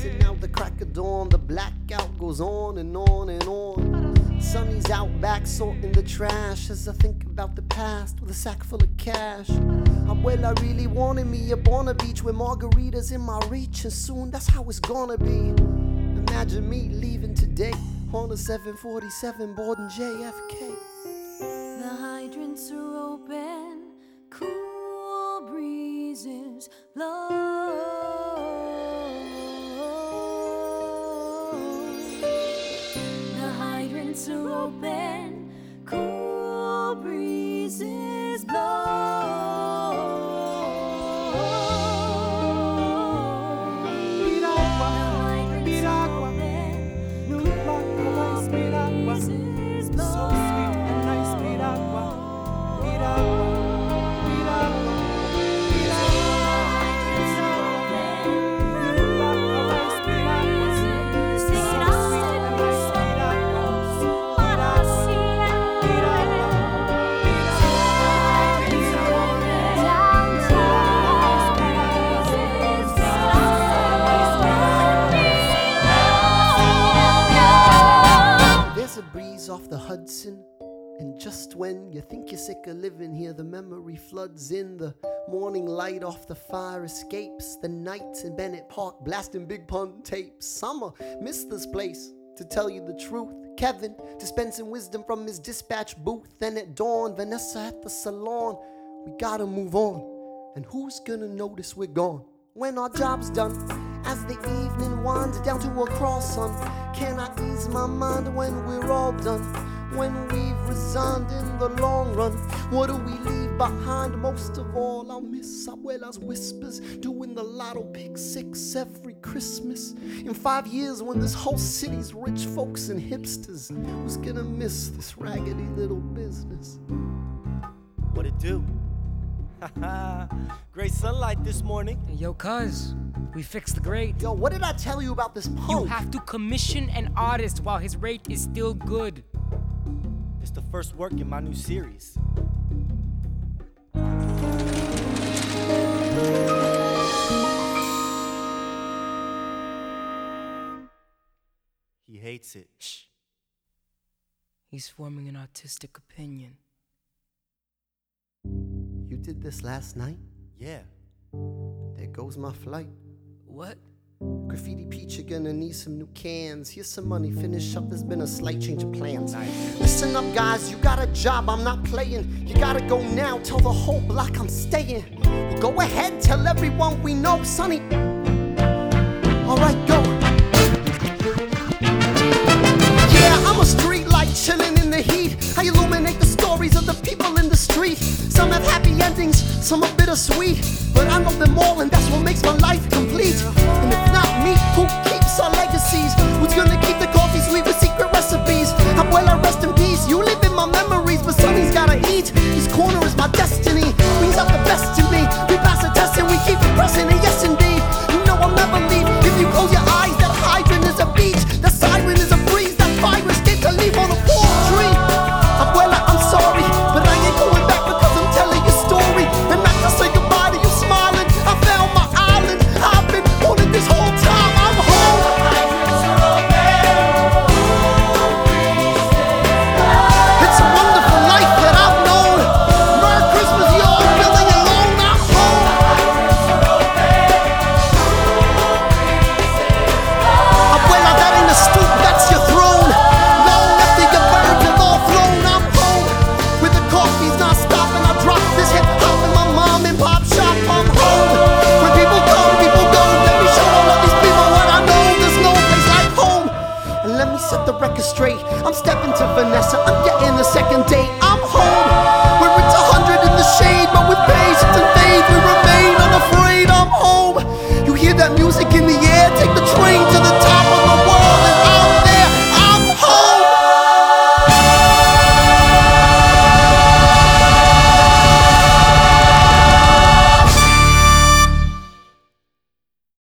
And now the crack of dawn, the blackout goes on and on and on. Sonny's out back sorting the trash as I think about the past with a sack full of cash. Abuela really wanted me up on a beach with margaritas in my reach, and soon that's how it's gonna be. Imagine me leaving today on a 747 boarding JFK. The hydrants are open, cool breezes blow. The hydrants are open, cool breezes blow. Off the Hudson, and just when you think you're sick of living here, the memory floods in. The morning light off the fire escapes, the nights in Bennett Park blasting Big Pun tapes. Summer miss this place, to tell you the truth. Kevin dispensing wisdom from his dispatch booth. Then at dawn, Vanessa at the salon. We gotta move on, and who's gonna notice we're gone when our job's done? As the evening winds down to a cross sun, can I ease my mind when we're all done? When we've resigned in the long run, what do we leave behind? Most of all, I'll miss Abuela's whispers, doing the lotto pick 6 every Christmas. In 5 years, when this whole city's rich folks and hipsters, who's gonna miss this raggedy little business? What it do? Great sunlight this morning. Yo, cuz, we fixed the grate. Yo, what did I tell you about this punk? You have to commission an artist while his rate is still good. It's the first work in my new series. He hates it. Shh. He's forming an artistic opinion. You did this last night? Yeah. There goes my flight. What? Graffiti Peach, you're gonna need some new cans. Here's some money, finish up, there's been a slight change of plans. Nice. Listen up guys, you got a job, I'm not playing. You gotta go now, tell the whole block I'm staying. Well, go ahead, tell everyone we know, Sonny. Alright, go. Yeah, I'm a street light chilling in the heat. I illuminate the stories of the people in the street. Some have happy endings, some are bittersweet, but I know them all, and that's what makes my life complete. And if not me, who keeps our legacies? Who's gonna keep the coffee sweet with secret recipes? Abuela, rest in peace, you live in my memories, but Sonny's gotta eat. His corner is my destiny, brings out the best in me. We pass the test and we keep it pressing, and yes indeed, you know I'll never leave. If you close your eyes, that hydrant is a beach, the siren is a breeze, that virus get to leave on a palm tree. Abuela, I'm sorry, but I ain't going back because I'm telling your story. And not to say goodbye to you smiling, I found my island. I've been wanting this whole time, I'm home. It's a wonderful life that I've known. Merry Christmas, y'all, feeling alone, I'm home. Abuela, that ain't a stoop, that's your throne. Long after your birds have all flown, I'm home. With the coffee's not stopping, I drop this hip hop in my mom and pop shop, I'm home. When people come, people go, let me show all of these people what I know. There's no place like home. And let me set the record straight, I'm stepping to Vanessa, I'm getting the second date, I'm home. Where it's 100 in the shade, but with patience and faith we remain unafraid, I'm home. You hear that music in the air, take the train to the